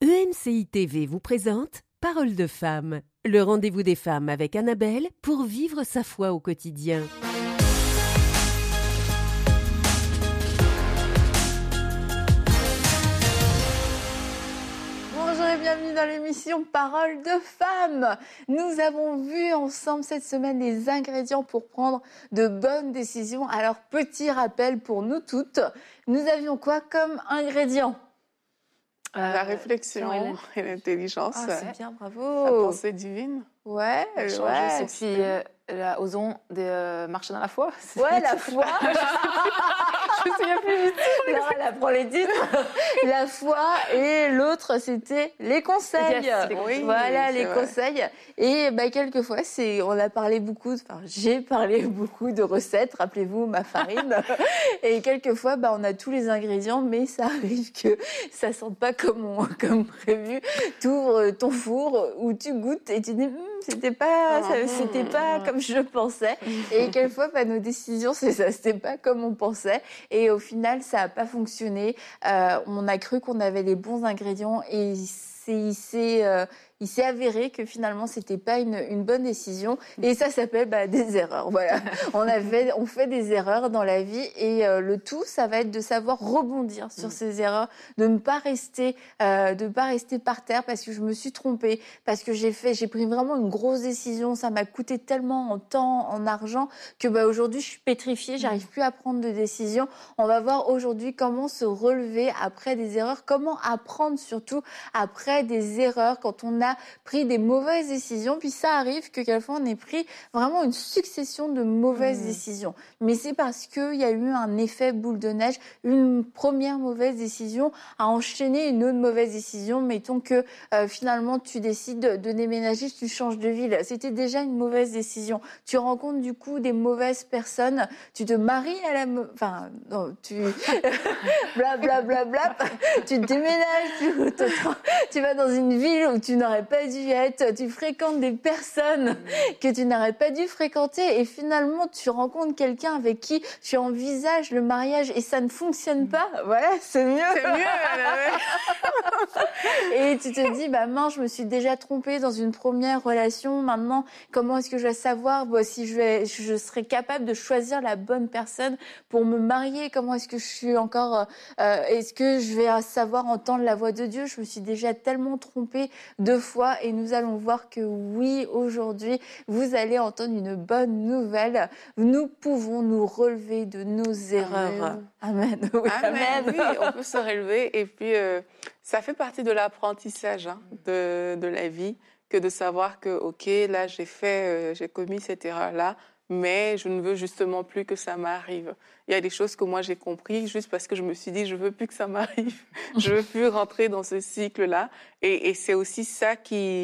EMCI TV vous présente Parole de femme, le rendez-vous des femmes avec Annabelle pour vivre sa foi au quotidien. Bonjour et bienvenue dans l'émission Parole de femme. Nous avons vu ensemble cette semaine les ingrédients pour prendre de bonnes décisions. Alors, petit rappel pour nous toutes, nous avions quoi comme ingrédients ? La réflexion et l'intelligence. Ah, c'est bien, bravo. La pensée divine. Ouais. Et puis, osons marcher dans la foi. Ouais, la foi. Je me souviens plus du tout. Laura, elle apprend les titres. La foi et l'autre, c'était les conseils. Yes, Voilà, les conseils. Et quelquefois, on a parlé j'ai parlé beaucoup de recettes. Rappelez-vous, ma farine. Et quelquefois, on a tous les ingrédients, mais ça arrive que ça ne sente pas comme prévu. Tu ouvres ton four où tu goûtes et tu dis, c'était pas comme je pensais. Et quelquefois, nos décisions, c'est ça, c'était pas comme on pensait. Et au final, ça n'a pas fonctionné. On a cru qu'on avait les bons ingrédients et il s'est avéré que finalement, c'était pas une bonne décision. Et ça s'appelle des erreurs. Voilà. On fait des erreurs dans la vie et le tout, ça va être de savoir rebondir sur ces erreurs, de ne pas rester par terre parce que je me suis trompée, parce que j'ai pris vraiment une grosse décision. Ça m'a coûté tellement en temps, en argent que aujourd'hui, je suis pétrifiée. J'arrive plus à prendre de décision. On va voir aujourd'hui comment se relever après des erreurs, comment apprendre surtout après des erreurs quand on a pris des mauvaises décisions, puis ça arrive que quelquefois on ait pris vraiment une succession de mauvaises décisions. Mais c'est parce qu'il y a eu un effet boule de neige, une première mauvaise décision a enchaîné une autre mauvaise décision. Mettons que finalement tu décides de déménager, tu changes de ville. C'était déjà une mauvaise décision. Tu rencontres du coup des mauvaises personnes, tu te maries blablabla, tu déménages, tu vas dans une ville où tu n'aurais pas dû être, tu fréquentes des personnes que tu n'aurais pas dû fréquenter et finalement tu rencontres quelqu'un avec qui tu envisages le mariage et ça ne fonctionne pas. Voilà, c'est mieux. C'est mieux. Et tu te dis, mince, je me suis déjà trompée dans une première relation. Maintenant, comment est-ce que je vais savoir si je serai capable de choisir la bonne personne pour me marier? Comment est-ce que je suis encore, est-ce que je vais savoir entendre la voix de Dieu? Je me suis déjà tellement trompée 2 fois et nous allons voir que oui, aujourd'hui, vous allez entendre une bonne nouvelle. Nous pouvons nous relever de nos erreurs. Amen. Oui, amen. Oui, on peut se relever et puis ça fait partie de l'apprentissage de la vie que de savoir que, ok, là, j'ai commis cette erreur-là, mais je ne veux justement plus que ça m'arrive. Il y a des choses que moi j'ai compris juste parce que je me suis dit je veux plus que ça m'arrive, je veux plus rentrer dans ce cycle-là. Et c'est aussi ça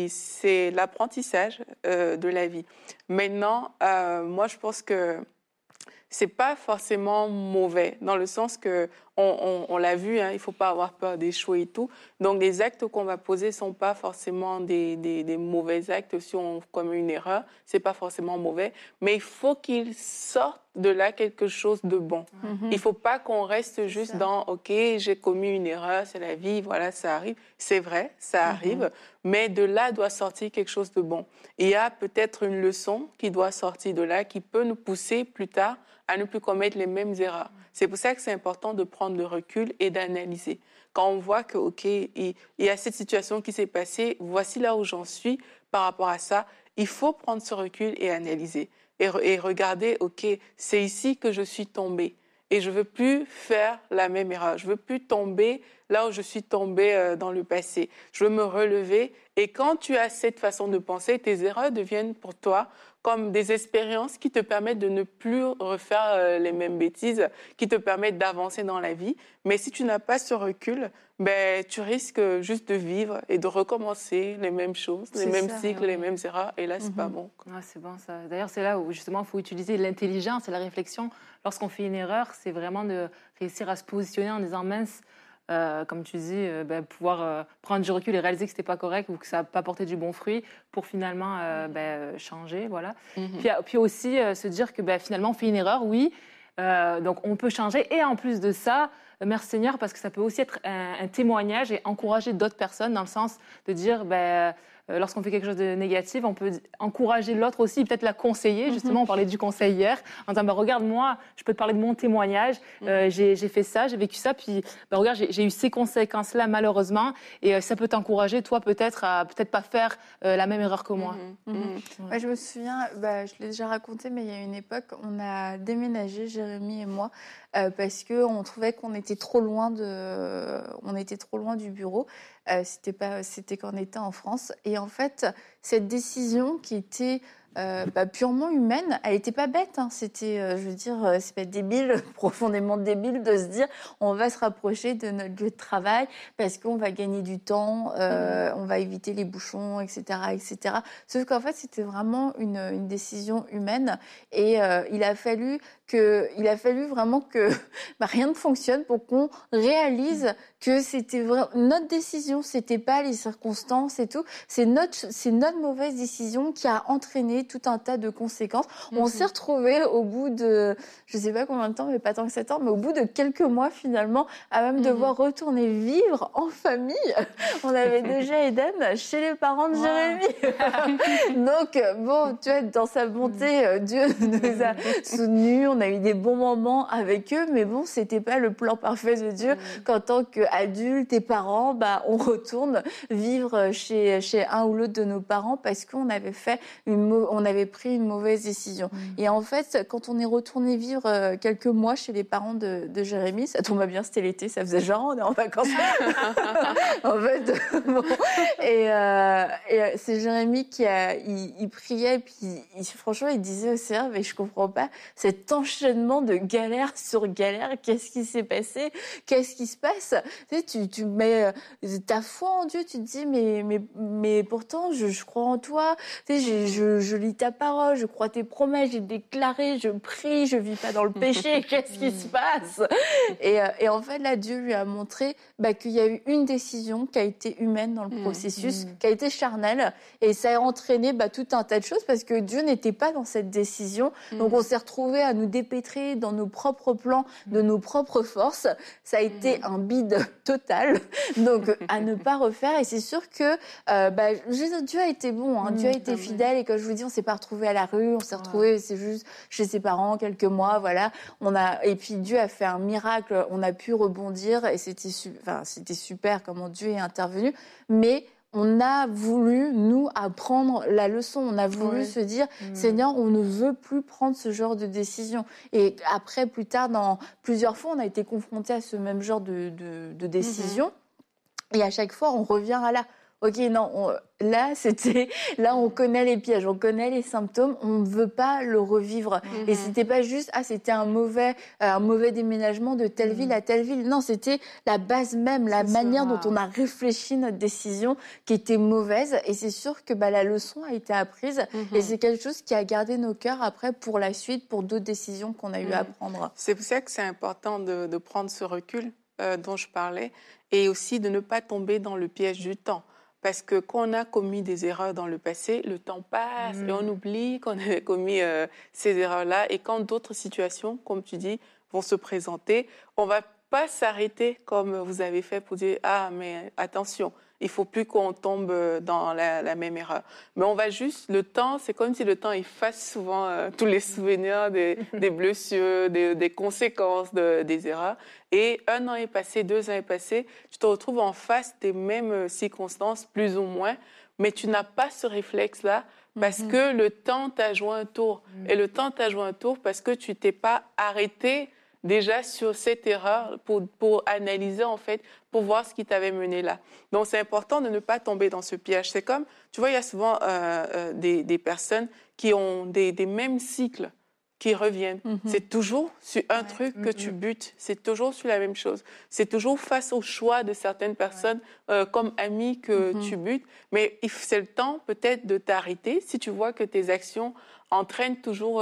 c'est l'apprentissage de la vie. Maintenant, moi je pense que c'est pas forcément mauvais, dans le sens que on l'a vu, il faut pas avoir peur d'échouer et tout. Donc les actes qu'on va poser sont pas forcément des mauvais actes. Si on commet une erreur, c'est pas forcément mauvais, mais il faut qu'il sorte de là quelque chose de bon. Il faut pas qu'on reste juste dans OK, j'ai commis une erreur, c'est la vie, voilà, ça arrive. C'est vrai, ça arrive, mais de là doit sortir quelque chose de bon. Il y a peut-être une leçon qui doit sortir de là, qui peut nous pousser plus tard à ne plus commettre les mêmes erreurs. C'est pour ça que c'est important de prendre le recul et d'analyser. Quand on voit que, OK, il y a cette situation qui s'est passée, voici là où j'en suis par rapport à ça, il faut prendre ce recul et analyser. Et regarder, OK, c'est ici que je suis tombée. Et je ne veux plus faire la même erreur. Je ne veux plus tomber là où je suis tombée dans le passé. Je veux me relever. Et quand tu as cette façon de penser, tes erreurs deviennent pour toi comme des expériences qui te permettent de ne plus refaire les mêmes bêtises, qui te permettent d'avancer dans la vie. Mais si tu n'as pas ce recul, tu risques juste de vivre et de recommencer les mêmes choses, les mêmes cycles, les mêmes erreurs. Et là, c'est pas bon. Ah, c'est bon, ça. D'ailleurs, c'est là où justement il faut utiliser l'intelligence et la réflexion. Lorsqu'on fait une erreur, c'est vraiment de réussir à se positionner en disant mince, comme tu dis, pouvoir prendre du recul et réaliser que c'était pas correct ou que ça n'a pas porté du bon fruit pour finalement changer, voilà. Puis aussi se dire que finalement on fait une erreur, oui, donc on peut changer et en plus de ça, Mère Seigneur, parce que ça peut aussi être un témoignage et encourager d'autres personnes dans le sens de dire, lorsqu'on fait quelque chose de négatif, on peut encourager l'autre aussi, peut-être la conseiller. Justement, on parlait du conseil hier, en disant, regarde, moi, je peux te parler de mon témoignage, j'ai fait ça, j'ai vécu ça, puis regarde, j'ai eu ces conséquences-là, malheureusement, et ça peut t'encourager, toi, peut-être, à peut-être pas faire la même erreur que moi. Ouais, je me souviens, je l'ai déjà raconté, mais il y a une époque, on a déménagé, Jérémy et moi, parce qu'on trouvait qu'on était trop loin du bureau. C'était quand on était en France. Et en fait, cette décision qui était purement humaine, elle n'était pas bête. Hein. C'était, c'est pas débile, profondément débile de se dire on va se rapprocher de notre lieu de travail parce qu'on va gagner du temps, on va éviter les bouchons, etc., etc. Sauf qu'en fait, c'était vraiment une décision humaine et il a fallu vraiment que rien ne fonctionne pour qu'on réalise que c'était vraiment notre décision, c'était pas les circonstances et tout. C'est notre mauvaise décision qui a entraîné tout un tas de conséquences. On s'est retrouvés au bout de, je sais pas combien de temps, mais pas tant que 7 ans, mais au bout de quelques mois finalement, à même devoir retourner vivre en famille. On avait déjà Eden chez les parents de Jérémy. Donc bon, tu vois, dans sa bonté, Dieu nous a soutenus. On a eu des bons moments avec eux, mais bon, c'était pas le plan parfait de Dieu qu'en tant qu'adultes et parents, on retourne vivre chez un ou l'autre de nos parents parce qu'on avait on avait pris une mauvaise décision. Et en fait, quand on est retourné vivre quelques mois chez les parents de Jérémy, ça tombe bien, c'était l'été, ça faisait genre on est en vacances. En fait, bon. Et c'est Jérémy il priait, et puis franchement, il disait au Seigneur, mais je comprends pas cet enchaînement de galère sur galère. Qu'est-ce qui s'est passé? Qu'est-ce qui se passe? Tu mets ta foi en Dieu, tu te dis, mais pourtant, je crois en toi. Je lis ta parole, je crois tes promesses, j'ai déclaré, je prie, je vis pas dans le péché. Qu'est-ce qui se passe? Et en fait, là, Dieu lui a montré qu'il y a eu une décision qui a été humaine dans le processus, qui a été charnelle, et ça a entraîné tout un tas de choses parce que Dieu n'était pas dans cette décision. Donc, on s'est retrouvés à nous dépêtrer dans nos propres plans, de nos propres forces. Ça a été un bide total, donc à ne pas refaire. Et c'est sûr que Dieu a été bon, hein. Dieu a été fidèle. Et comme je vous dis, on s'est pas retrouvés à la rue, on s'est retrouvés, c'est juste chez ses parents quelques mois, voilà. Et puis Dieu a fait un miracle, on a pu rebondir et c'était super comment Dieu est intervenu. Mais on a voulu, nous, apprendre la leçon. On a voulu se dire, Seigneur, on ne veut plus prendre ce genre de décision. Et après, plus tard, dans plusieurs fois, on a été confrontés à ce même genre de décision. Et à chaque fois, on revient à là. Ok, non, là, on connaît les pièges, on connaît les symptômes, on ne veut pas le revivre. Et c'était pas juste, c'était un mauvais déménagement de telle ville à telle ville. Non, c'était la base même, la manière dont on a réfléchi notre décision qui était mauvaise. Et c'est sûr que la leçon a été apprise. Et c'est quelque chose qui a gardé nos cœurs après pour la suite, pour d'autres décisions qu'on a eu à prendre. C'est pour ça que c'est important de prendre ce recul dont je parlais et aussi de ne pas tomber dans le piège du temps. Parce que quand on a commis des erreurs dans le passé, le temps passe et on oublie qu'on avait commis ces erreurs-là. Et quand d'autres situations, comme tu dis, vont se présenter, on ne va pas s'arrêter comme vous avez fait pour dire « Ah, mais attention, il ne faut plus qu'on tombe dans la même erreur. » Mais on va juste, le temps, c'est comme si le temps efface souvent tous les souvenirs des blessures, des conséquences des erreurs. Et 1 an est passé, 2 ans est passé, tu te retrouves en face des mêmes circonstances, plus ou moins, mais tu n'as pas ce réflexe-là parce que le temps t'a joué un tour. Et le temps t'a joué un tour parce que tu t'es pas arrêté déjà sur cette erreur pour analyser, en fait, pour voir ce qui t'avait mené là. Donc, c'est important de ne pas tomber dans ce piège. C'est comme, tu vois, il y a souvent des personnes qui ont des mêmes cycles qui reviennent. C'est toujours sur un truc que tu butes. C'est toujours sur la même chose. C'est toujours face au choix de certaines personnes comme amis que tu butes. Mais c'est le temps peut-être de t'arrêter si tu vois que tes actions entraînent toujours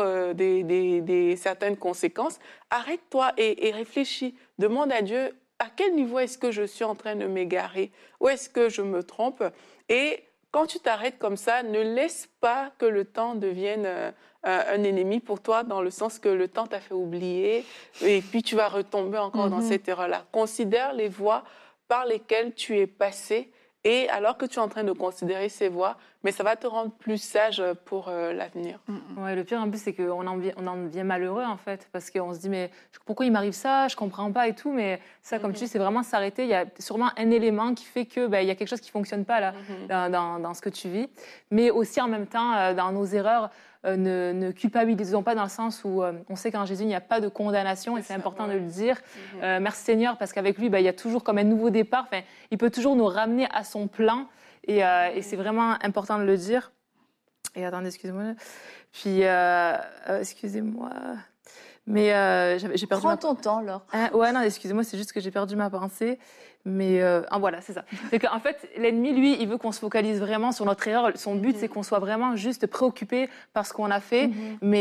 certaines conséquences. Arrête-toi et réfléchis. Demande à Dieu à quel niveau est-ce que je suis en train de m'égarer? Où est-ce que je me trompe? Et quand tu t'arrêtes comme ça, ne laisse pas que le temps devienne un ennemi pour toi, dans le sens que le temps t'a fait oublier et puis tu vas retomber encore dans cette erreur-là. Considère les voies par lesquelles tu es passé, et alors que tu es en train de considérer ces voies, mais ça va te rendre plus sage pour l'avenir. Ouais, le pire en plus, c'est qu'on en devient malheureux en fait, parce qu'on se dit mais pourquoi il m'arrive ça, je comprends pas et tout, mais ça, comme tu dis, c'est vraiment s'arrêter. Il y a sûrement un élément qui fait que il y a quelque chose qui fonctionne pas là dans ce que tu vis, mais aussi en même temps dans nos erreurs. Ne culpabilisons pas, dans le sens où on sait qu'en Jésus, il n'y a pas de condamnation, et c'est important de le dire. Merci Seigneur, parce qu'avec lui, il y a toujours comme un nouveau départ. Enfin, il peut toujours nous ramener à son plan, et c'est vraiment important de le dire. Et attendez, excusez-moi. Puis, excusez-moi. Mais j'ai perdu. Prends ton temps, Laure. Ouais, non, excusez-moi, c'est juste que j'ai perdu ma pensée. Mais voilà, c'est ça. C'est qu'en fait, l'ennemi, lui, il veut qu'on se focalise vraiment sur notre erreur. Son but, c'est qu'on soit vraiment juste préoccupé par ce qu'on a fait.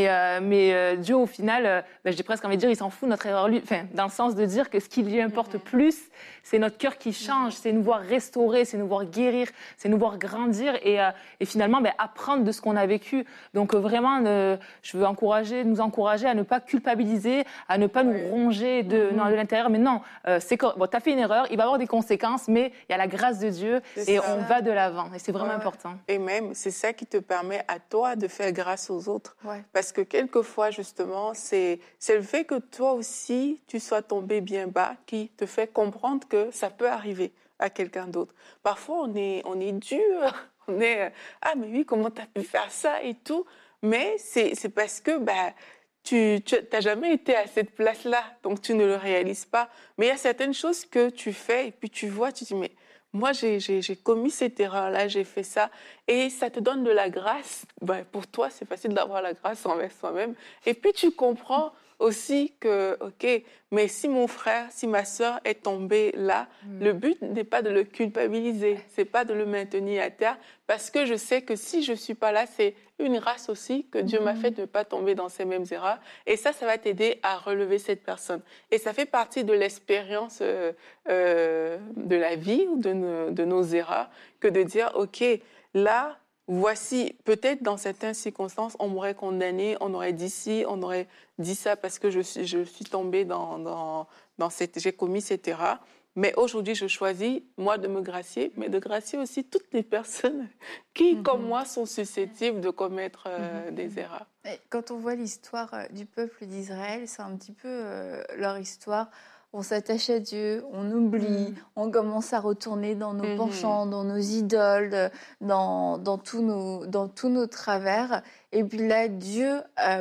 Mais Dieu, au final, j'ai presque envie de dire, il s'en fout de notre erreur. Lui, enfin, dans le sens de dire que ce qui lui importe plus, c'est notre cœur qui change, c'est nous voir restaurer, c'est nous voir guérir, c'est nous voir grandir et finalement apprendre de ce qu'on a vécu. Donc vraiment, je veux nous encourager à ne pas culpabiliser, à ne pas nous ronger de l'intérieur. Mais non, bon, t'as fait une erreur, il va y avoir des conséquences, mais il y a la grâce de Dieu et on va de l'avant. Et c'est vraiment important. Et même, c'est ça qui te permet à toi de faire grâce aux autres. Parce que quelquefois, justement, c'est le fait que toi aussi, tu sois tombé bien bas qui te fait comprendre que ça peut arriver à quelqu'un d'autre. Parfois, on est dur, on est « Ah, mais oui, comment tu as pu faire ça ?» et tout. Mais c'est parce que tu n'as jamais été à cette place-là, donc tu ne le réalises pas. Mais il y a certaines choses que tu fais et puis tu vois, tu dis, mais moi, j'ai commis cette erreur-là, j'ai fait ça. Et ça te donne de la grâce. Pour toi, c'est facile d'avoir la grâce envers soi-même. Et puis tu comprends aussi que, OK, mais si mon frère, si ma sœur est tombée là, le but n'est pas de le culpabiliser, c'est pas de le maintenir à terre, parce que je sais que si je suis pas là, c'est une grâce aussi que Dieu m'a fait de ne pas tomber dans ces mêmes erreurs. Et ça va t'aider à relever cette personne. Et ça fait partie de l'expérience de la vie ou de nos erreurs, que de dire, OK, là, voici, peut-être dans certaines circonstances, on m'aurait condamné, on aurait dit ci, on aurait dit ça parce que je suis tombée j'ai commis cette erreur. Mais aujourd'hui, je choisis, moi, de me gracier, mais de gracier aussi toutes les personnes qui, comme moi, sont susceptibles de commettre des erreurs. Et quand on voit l'histoire du peuple d'Israël, c'est un petit peu leur histoire. On s'attache à Dieu, on oublie, on commence à retourner dans nos penchants, dans nos idoles, dans tous nos travers. Et puis là, Dieu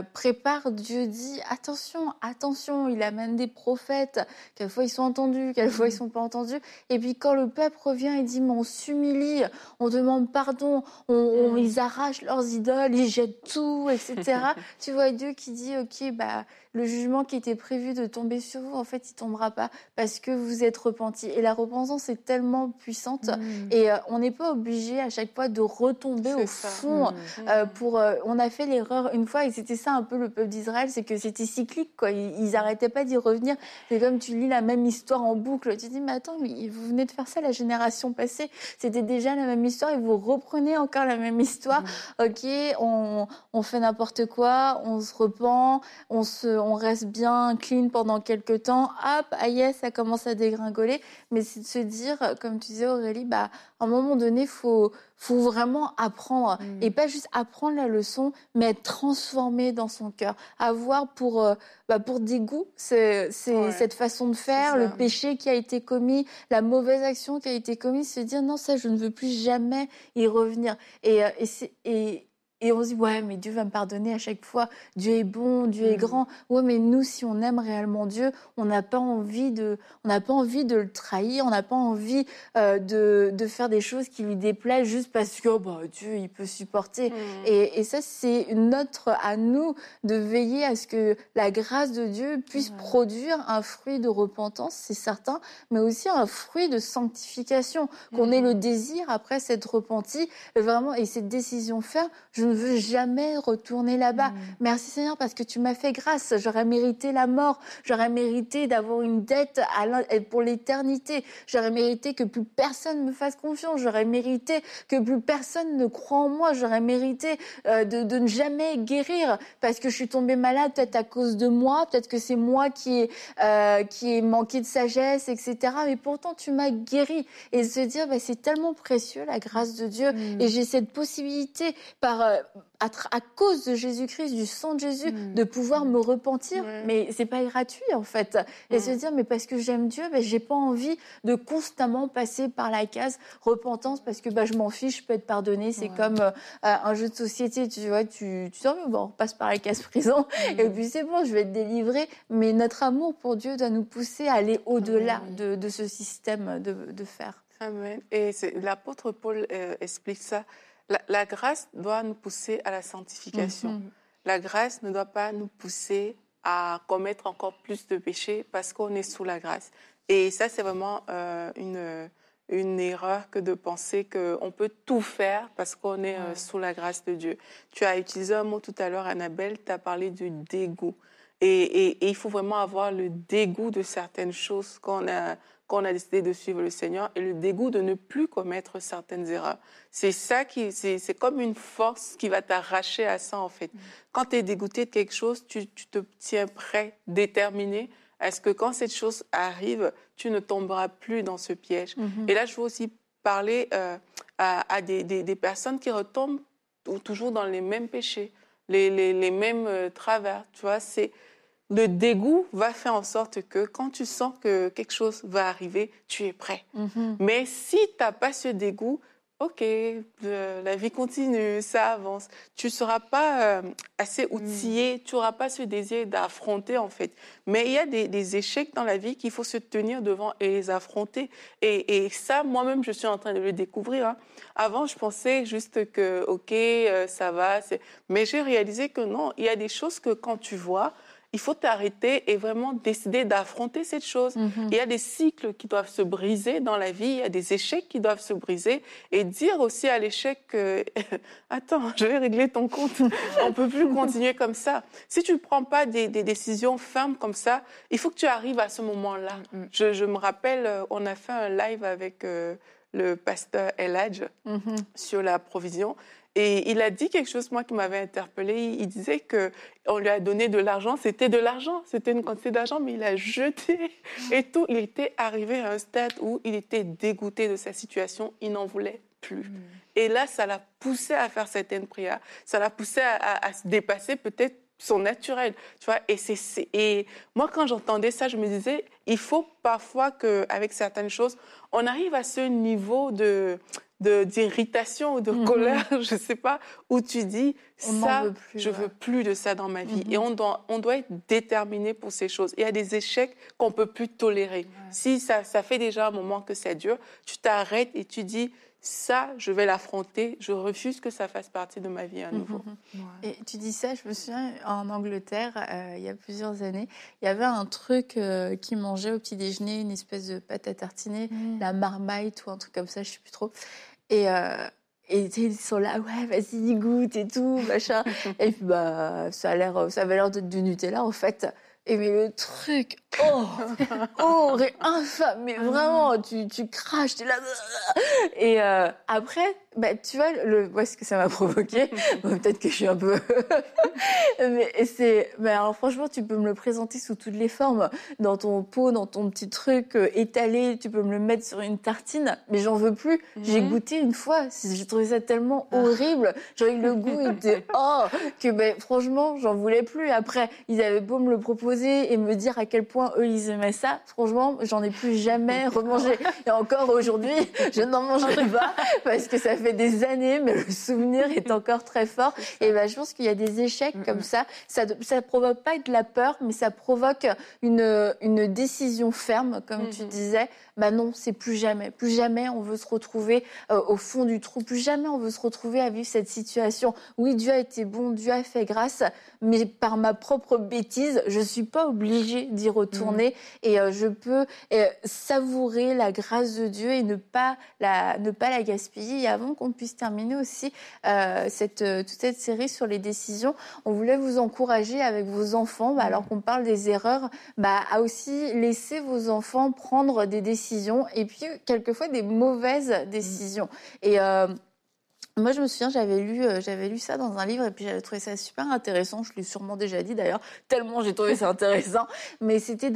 dit attention, il amène des prophètes. Quelquefois, ils sont entendus, quelquefois, ils sont pas entendus. Et puis, quand le peuple revient et dit, mais on s'humilie, on demande pardon, ils arrachent leurs idoles, ils jettent tout, etc. Tu vois Dieu qui dit, OK, le jugement qui était prévu de tomber sur vous, en fait, il tombera pas parce que vous êtes repentis. Et la repentance est tellement puissante et on n'est pas obligé à chaque fois de retomber au fond on a fait l'erreur une fois et c'était ça un peu le peuple d'Israël, c'est que c'était cyclique, quoi. Ils arrêtaient pas d'y revenir. C'est comme tu lis la même histoire en boucle. Tu te dis, mais attends, mais vous venez de faire ça la génération passée. C'était déjà la même histoire et vous reprenez encore la même histoire. OK, on fait n'importe quoi, on se repent, on reste bien clean pendant quelques temps. Hop, ça commence à dégringoler. Mais c'est de se dire, comme tu disais Aurélie, à un moment donné, faut vraiment apprendre et pas juste apprendre la leçon, mais être transformé dans son cœur, avoir pour dégoût cette façon de faire, le péché qui a été commis, la mauvaise action qui a été commise, se dire non, ça je ne veux plus jamais y revenir et on se dit, ouais, mais Dieu va me pardonner à chaque fois. Dieu est bon, Dieu est grand. Ouais, mais nous, si on aime réellement Dieu, on n'a pas envie de le trahir, on n'a pas envie de faire des choses qui lui déplaisent juste parce que Dieu, il peut supporter. Et ça, c'est à nous de veiller à ce que la grâce de Dieu puisse produire un fruit de repentance, c'est certain, mais aussi un fruit de sanctification, qu'on ait le désir après s'être repenti, vraiment, et cette décision ferme. Je je ne veux jamais retourner là-bas. Merci Seigneur parce que tu m'as fait grâce. J'aurais mérité la mort. J'aurais mérité d'avoir une dette pour l'éternité. J'aurais mérité que plus personne me fasse confiance. J'aurais mérité que plus personne ne croie en moi. J'aurais mérité de ne jamais guérir parce que je suis tombée malade peut-être à cause de moi. Peut-être que c'est moi qui ai manqué de sagesse, etc. Mais pourtant, tu m'as guéri. Et de se dire, c'est tellement précieux, la grâce de Dieu. Et j'ai cette possibilité, à cause de Jésus-Christ, du sang de Jésus, de pouvoir me repentir. Mais c'est pas gratuit, en fait. Et se dire, mais parce que j'aime Dieu, j'ai pas envie de constamment passer par la case repentance parce que je m'en fiche, je peux être pardonné. C'est comme un jeu de société. Tu vois, tu dis, on passe par la case prison. Et puis c'est bon, je vais être délivré. Mais notre amour pour Dieu doit nous pousser à aller au-delà de ce système de faire. Amen. Et l'apôtre Paul explique ça. La grâce doit nous pousser à la sanctification. La grâce ne doit pas nous pousser à commettre encore plus de péchés parce qu'on est sous la grâce. Et ça, c'est vraiment une erreur que de penser qu'on peut tout faire parce qu'on est sous la grâce de Dieu. Tu as utilisé un mot tout à l'heure, Annabelle, tu as parlé du dégoût. Et il faut vraiment avoir le dégoût de certaines choses quand on a décidé de suivre le Seigneur et le dégoût de ne plus commettre certaines erreurs. C'est ça c'est comme une force qui va t'arracher à ça, en fait. Quand tu es dégoûté de quelque chose, tu te tiens prêt, déterminé. Est-ce que quand cette chose arrive, tu ne tomberas plus dans ce piège? Et là, je veux aussi parler à des personnes qui retombent toujours dans les mêmes péchés, les mêmes travers. Tu vois, le dégoût va faire en sorte que quand tu sens que quelque chose va arriver, tu es prêt. Mais si tu n'as pas ce dégoût, OK, la vie continue, ça avance. Tu ne seras pas assez outillé, tu n'auras pas ce désir d'affronter, en fait. Mais il y a des échecs dans la vie qu'il faut se tenir devant et les affronter. Et ça, moi-même, je suis en train de le découvrir. Avant, je pensais juste que, OK, ça va. Mais j'ai réalisé que non, il y a des choses que quand tu vois, il faut t'arrêter et vraiment décider d'affronter cette chose. Il y a des cycles qui doivent se briser dans la vie, il y a des échecs qui doivent se briser et dire aussi à l'échec attends, je vais régler ton compte, on ne peut plus continuer comme ça. Si tu ne prends pas des décisions fermes comme ça, il faut que tu arrives à ce moment-là. Je me rappelle, on a fait un live avec le pasteur Eladj sur la provision. Et il a dit quelque chose, moi, qui m'avait interpellée. Il disait qu'on lui a donné de l'argent. C'était de l'argent, c'était une quantité d'argent, mais il a jeté et tout. Il était arrivé à un stade où il était dégoûté de sa situation. Il n'en voulait plus. Et là, ça l'a poussé à faire certaines prières. Ça l'a poussé à se dépasser peut-être son naturel. Tu vois, et moi, quand j'entendais ça, je me disais, il faut parfois qu'avec certaines choses, on arrive à ce niveau d'irritation ou de colère, je ne sais pas, où tu dis, je veux plus de ça dans ma vie. Et on doit être déterminé pour ces choses. Il y a des échecs qu'on ne peut plus tolérer. Si ça fait déjà un moment que ça dure, tu t'arrêtes et tu dis, ça, je vais l'affronter. Je refuse que ça fasse partie de ma vie à nouveau. Et tu dis ça, je me souviens, en Angleterre, il y a plusieurs années, il y avait un truc qu'ils mangeaient au petit déjeuner, une espèce de pâte à tartiner, la Marmite ou un truc comme ça, je ne sais plus trop. Et ils sont là, ouais, vas-y, goûte et tout, machin. Et puis, ça avait l'air d'être du Nutella, en fait. Et mais le truc, infâme, mais vraiment, tu craches, t'es là. Et après, tu vois, ce que ça m'a provoqué, peut-être que je suis un peu... mais alors franchement, tu peux me le présenter sous toutes les formes, dans ton pot, dans ton petit truc étalé, tu peux me le mettre sur une tartine, mais j'en veux plus. J'ai goûté une fois, j'ai trouvé ça tellement horrible, genre le goût était que franchement, j'en voulais plus. Après, ils avaient beau me le proposer et me dire à quel point eux ils aimaient ça, franchement, j'en ai plus jamais remangé. Et encore aujourd'hui, je n'en mangerai pas parce que ça fait des années, mais le souvenir est encore très fort. Et je pense qu'il y a des échecs comme ça. Ça provoque pas de la peur, mais ça provoque une décision ferme, comme tu disais. Non, c'est plus jamais. Plus jamais on veut se retrouver au fond du trou. Plus jamais on veut se retrouver à vivre cette situation. Oui, Dieu a été bon, Dieu a fait grâce, mais par ma propre bêtise, je suis pas obligée d'y retourner et je peux savourer la grâce de Dieu et ne pas la gaspiller. Et avant qu'on puisse terminer aussi toute cette série sur les décisions. On voulait vous encourager avec vos enfants, alors qu'on parle des erreurs, à aussi laisser vos enfants prendre des décisions et puis quelquefois des mauvaises décisions. Et moi, je me souviens, j'avais lu ça dans un livre et puis j'avais trouvé ça super intéressant. Je l'ai sûrement déjà dit d'ailleurs, tellement j'ai trouvé ça intéressant. Mais c'était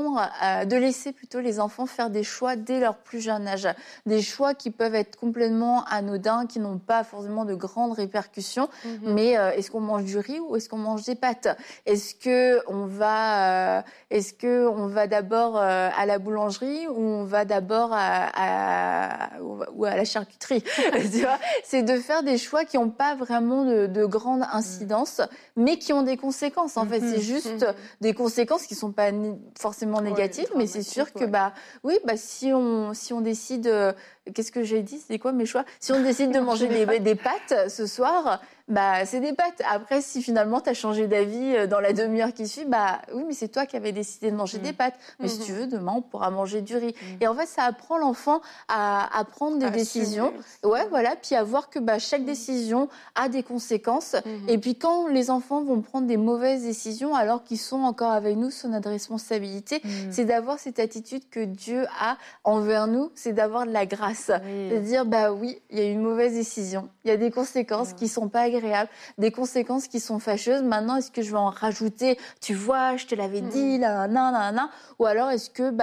de laisser plutôt les enfants faire des choix dès leur plus jeune âge. Des choix qui peuvent être complètement anodins, qui n'ont pas forcément de grandes répercussions. Mais est-ce qu'on mange du riz ou est-ce qu'on mange des pâtes ? Est-ce qu'on va d'abord à la boulangerie ou on va d'abord à la charcuterie ? Tu vois, c'est de faire des choix qui n'ont pas vraiment de grande incidence, mais qui ont des conséquences. En fait, c'est juste des conséquences qui ne sont pas forcément négatives, mais c'est sûr que si on décide, qu'est-ce que j'ai dit ? C'était quoi mes choix ? Si on décide de manger des pâtes ce soir, c'est des pâtes. Après, si finalement tu as changé d'avis dans la demi-heure qui suit, oui, mais c'est toi qui avais décidé de manger des pâtes. Mais si tu veux, demain on pourra manger du riz. Et en fait, ça apprend l'enfant à prendre des décisions. Ouais, voilà, puis à voir que chaque décision a des conséquences. Et puis quand les enfants vont prendre des mauvaises décisions, alors qu'ils sont encore avec nous sur notre responsabilité, c'est d'avoir cette attitude que Dieu a envers nous, c'est d'avoir de la grâce. De dire, oui, il y a une mauvaise décision. Il y a des conséquences qui sont pas agréables, des conséquences qui sont fâcheuses. Maintenant, est-ce que je vais en rajouter ? Tu vois, je te l'avais dit, ou alors est-ce que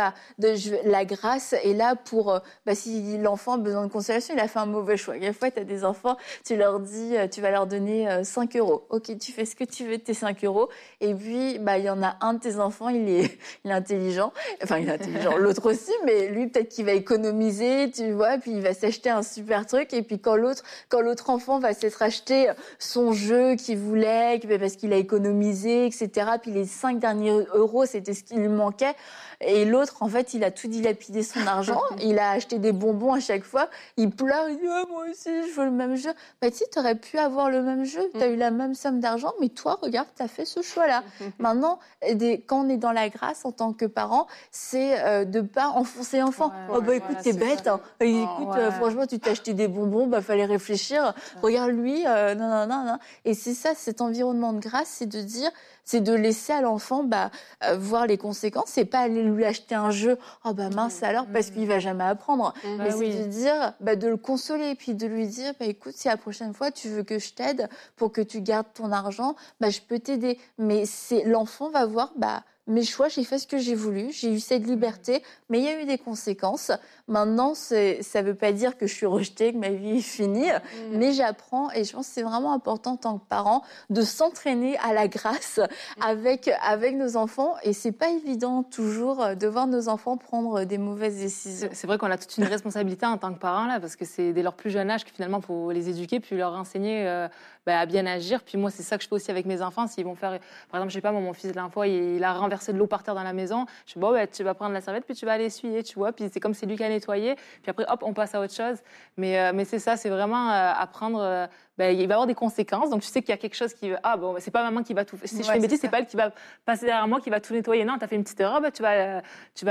la grâce est là pour si l'enfant a besoin de consolation, il a fait un mauvais choix. Quelquefois, tu as des enfants, tu leur dis, tu vas leur donner 5 €. Ok, tu fais ce que tu veux de tes 5 €. Et puis, il y en a un de tes enfants, il est intelligent. Enfin, il est intelligent. L'autre aussi, mais lui, peut-être qu'il va économiser, tu vois, puis il va s'acheter un super truc. Et puis, quand l'autre enfant va s'être acheté son jeu qu'il voulait, parce qu'il a économisé, etc. Puis les 5 derniers euros, c'était ce qui lui manquait. Et l'autre, en fait, il a tout dilapidé son argent. Il a acheté des bonbons à chaque fois. Il pleure, il dit « moi aussi, je veux le même jeu ». Tu sais, tu aurais pu avoir le même jeu. Tu as eu la même somme d'argent, mais toi, regarde, tu as fait ce choix-là. Maintenant, quand on est dans la grâce en tant que parent, c'est de ne pas enfoncer l'enfant. Écoute, t'es bête. Hein. Écoute, franchement, tu t'es acheté des bonbons, fallait réfléchir. Regarde lui, non. Et c'est ça, cet environnement de grâce, c'est de laisser à l'enfant voir les conséquences. C'est pas aller lui acheter un jeu, mince alors, parce qu'il va jamais apprendre. Mais c'est de dire, de le consoler, puis de lui dire, écoute, si la prochaine fois tu veux que je t'aide pour que tu gardes ton argent, je peux t'aider. Mais l'enfant va voir, mes choix, j'ai fait ce que j'ai voulu, j'ai eu cette liberté, mais il y a eu des conséquences. Maintenant, ça ne veut pas dire que je suis rejetée, que ma vie est finie, mais j'apprends et je pense que c'est vraiment important en tant que parent de s'entraîner à la grâce avec nos enfants. Et ce n'est pas évident toujours de voir nos enfants prendre des mauvaises décisions. C'est vrai qu'on a toute une responsabilité en tant que parents, là, parce que c'est dès leur plus jeune âge que finalement, il faut les éduquer, puis leur enseigner à bien agir. Puis moi, c'est ça que je fais aussi avec mes enfants. S'ils vont faire, par exemple, je sais pas, mon fils de l'enfant, il a renversé de l'eau par terre dans la maison. Je dis, tu vas prendre la serviette, puis tu vas l'essuyer, tu vois. Puis c'est comme c'est lui qui a nettoyé. Puis après, hop, on passe à autre chose. Mais c'est ça, c'est vraiment apprendre. Il va y avoir des conséquences. Donc, tu sais qu'il y a quelque chose qui... c'est pas maman qui va tout... Si je fais une bêtise, c'est pas elle qui va passer derrière moi, qui va tout nettoyer. Non, tu as fait une petite erreur, tu vas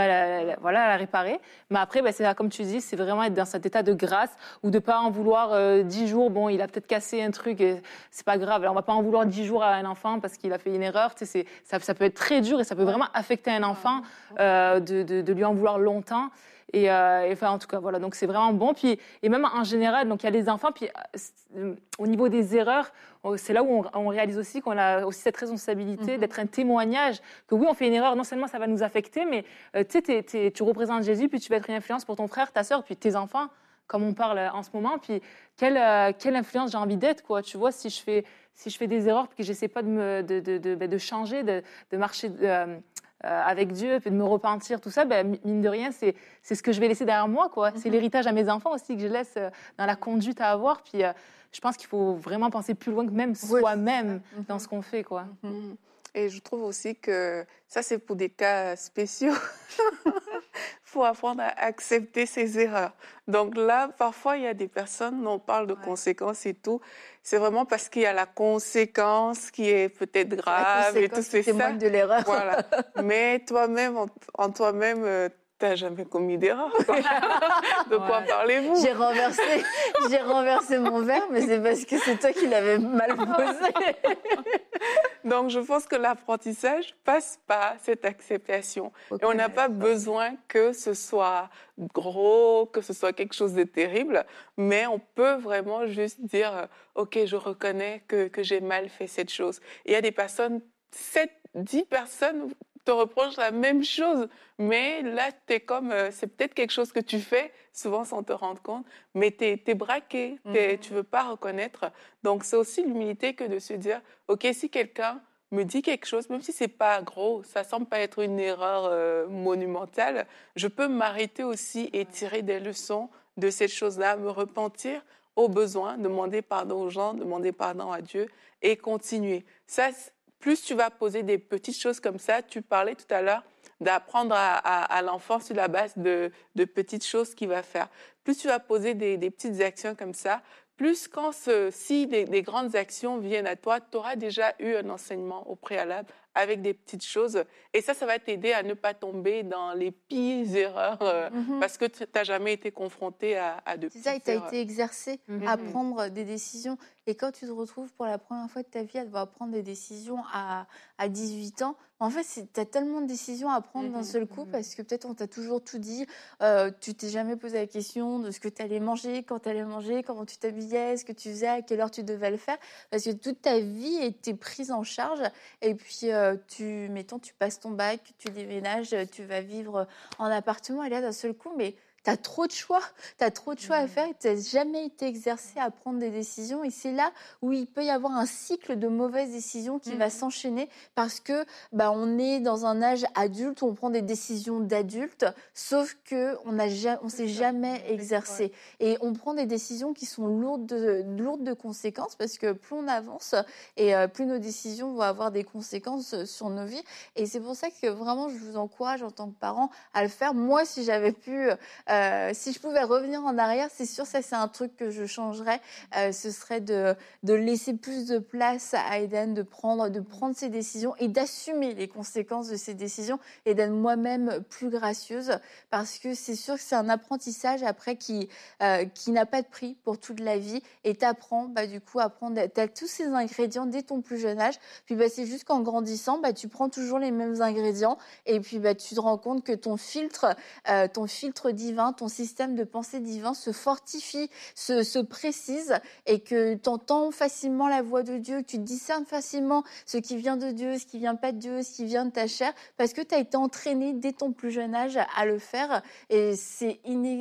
la réparer. Mais après, c'est là, comme tu dis, c'est vraiment être dans cet état de grâce ou de pas en vouloir 10 jours. Bon, il a peut-être cassé un truc, et c'est pas grave. Alors, on va pas en vouloir 10 jours à un enfant parce qu'il a fait une erreur. Tu sais, ça peut être très dur et ça peut vraiment affecter un enfant de lui en vouloir longtemps. Et en tout cas, voilà, donc c'est vraiment bon. Puis, et même en général, donc il y a les enfants, puis au niveau des erreurs, c'est là où on réalise aussi qu'on a aussi cette responsabilité d'être un témoignage, que oui, on fait une erreur, non seulement ça va nous affecter, mais tu représentes Jésus, puis tu vas être une influence pour ton frère, ta sœur, puis tes enfants, comme on parle en ce moment. Puis quelle influence j'ai envie d'être, quoi. Tu vois, si je fais des erreurs, puis que j'essaie pas de changer, de marcher... avec Dieu, puis de me repentir, tout ça, mine de rien, c'est ce que je vais laisser derrière moi, quoi. C'est l'héritage à mes enfants aussi que je laisse dans la conduite à avoir. Puis je pense qu'il faut vraiment penser plus loin que même soi-même dans ce qu'on fait, quoi. Et je trouve aussi que ça, c'est pour des cas spéciaux. Il faut apprendre à accepter ses erreurs. Donc là, parfois, il y a des personnes, on parle de conséquences et tout. C'est vraiment parce qu'il y a la conséquence qui est peut-être grave et tout, c'est ça. Témoigne de l'erreur. Voilà. Mais toi-même, en toi-même, t'as jamais commis d'erreur. De quoi parlez-vous? J'ai renversé mon verre, mais c'est parce que c'est toi qui l'avais mal posé. Donc, je pense que l'apprentissage passe par cette acceptation. Et on n'a pas besoin que ce soit gros, que ce soit quelque chose de terrible, mais on peut vraiment juste dire « Ok, je reconnais que j'ai mal fait cette chose ». Il y a des personnes, 10 personnes te reprochent la même chose, mais là, t'es comme, c'est peut-être quelque chose que tu fais, souvent sans te rendre compte, mais t'es braqué, tu veux pas reconnaître. Donc, c'est aussi l'humilité que de se dire, OK, si quelqu'un me dit quelque chose, même si c'est pas gros, ça semble pas être une erreur monumentale, je peux m'arrêter aussi et tirer des leçons de cette chose-là, me repentir au besoin, demander pardon aux gens, demander pardon à Dieu et continuer. Ça, plus tu vas poser des petites choses comme ça, tu parlais tout à l'heure d'apprendre à l'enfant sur la base de petites choses qu'il va faire. Plus tu vas poser des petites actions comme ça, plus si des grandes actions viennent à toi, tu auras déjà eu un enseignement au préalable avec des petites choses. Et ça va t'aider à ne pas tomber dans les pires erreurs parce que tu n'as jamais été confronté à de petites erreurs. C'est ça, tu as été exercé à prendre des décisions. Et quand tu te retrouves pour la première fois de ta vie à devoir prendre des décisions à 18 ans, en fait, tu as tellement de décisions à prendre d'un seul coup parce que peut-être on t'a toujours tout dit. Tu t'es jamais posé la question de ce que tu allais manger, quand tu allais manger, comment tu t'habillais, ce que tu faisais, à quelle heure tu devais le faire. Parce que toute ta vie était prise en charge. Et puis, tu passes ton bac, tu déménages, tu vas vivre en appartement. Et là, d'un seul coup, mais tu as trop de choix. Tu as trop de choix à faire. Tu n'as jamais été exercé à prendre des décisions. Et c'est là où il peut y avoir un cycle de mauvaises décisions qui va s'enchaîner parce que on est dans un âge adulte où on prend des décisions d'adulte, sauf qu'on s'est jamais exercé. Et on prend des décisions qui sont lourdes de conséquences parce que plus on avance et plus nos décisions vont avoir des conséquences sur nos vies. Et c'est pour ça que vraiment, je vous encourage en tant que parent à le faire. Moi, si j'avais pu... si je pouvais revenir en arrière, c'est sûr, ça c'est un truc que je changerais. Ce serait de laisser plus de place à Eden, de prendre ses décisions et d'assumer les conséquences de ses décisions et d'être moi-même plus gracieuse. Parce que c'est sûr que c'est un apprentissage après qui n'a pas de prix pour toute la vie. Et t'apprends, du coup, t'as tous ces ingrédients dès ton plus jeune âge. Puis c'est juste qu'en grandissant, tu prends toujours les mêmes ingrédients. Et puis tu te rends compte que ton filtre divin, ton système de pensée divin se fortifie, se précise et que tu entends facilement la voix de Dieu, que tu discernes facilement ce qui vient de Dieu, ce qui vient pas de Dieu, ce qui vient de ta chair, parce que tu as été entraîné dès ton plus jeune âge à le faire et c'est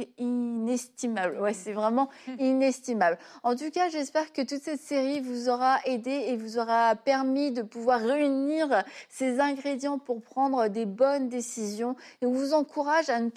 inestimable. Ouais, c'est vraiment inestimable. En tout cas, j'espère que toute cette série vous aura aidé et vous aura permis de pouvoir réunir ces ingrédients pour prendre des bonnes décisions. Et on vous encourage à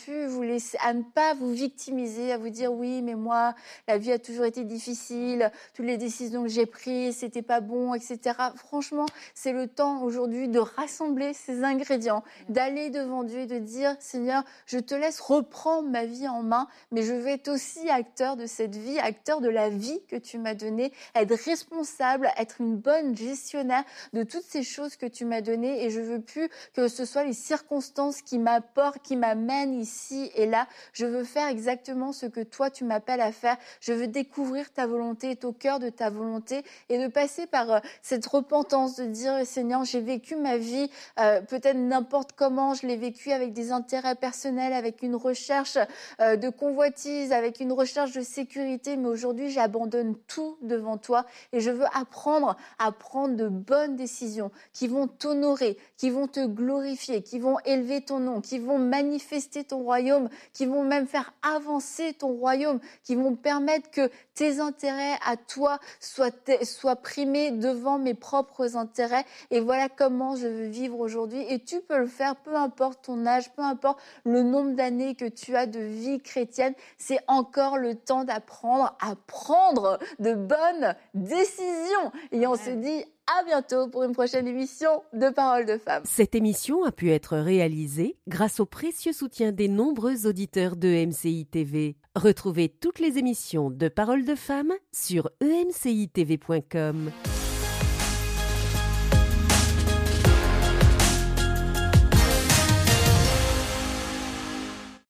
ne pas vous victimiser, à vous dire oui, mais moi, la vie a toujours été difficile, toutes les décisions que j'ai prises, c'était pas bon, etc. Franchement, c'est le temps aujourd'hui de rassembler ces ingrédients, d'aller devant Dieu et de dire Seigneur, je te laisse reprendre ma vie en main, mais je vais être aussi acteur de cette vie, acteur de la vie que tu m'as donnée, être responsable, être une bonne gestionnaire de toutes ces choses que tu m'as données et je veux plus que ce soit les circonstances qui m'apportent, qui m'amènent ici et là. Je veux faire exactement ce que toi tu m'appelles à faire. Je veux découvrir ta volonté, être au cœur de ta volonté et de passer par cette repentance, de dire Seigneur, j'ai vécu ma vie peut-être n'importe comment, je l'ai vécu avec des intérêts personnels, avec une recherche de convoitise, avec une recherche de sécurité, mais aujourd'hui j'abandonne tout devant toi et je veux apprendre à prendre de bonnes décisions qui vont t'honorer, qui vont te glorifier, qui vont élever ton nom, qui vont manifester ton royaume, qui vont même faire avancer ton royaume, qui vont permettre que tes intérêts à toi soient primés devant mes propres intérêts. Et voilà comment je veux vivre aujourd'hui. Et tu peux le faire, peu importe ton âge, peu importe le nombre d'années que tu as de vie chrétienne. C'est encore le temps d'apprendre à prendre de bonnes décisions. Et on se dit à bientôt pour une prochaine émission de Paroles de Femmes. Cette émission a pu être réalisée grâce au précieux soutien des nombreux auditeurs de MCI TV. Retrouvez toutes les émissions de Paroles de Femmes sur emcitv.com.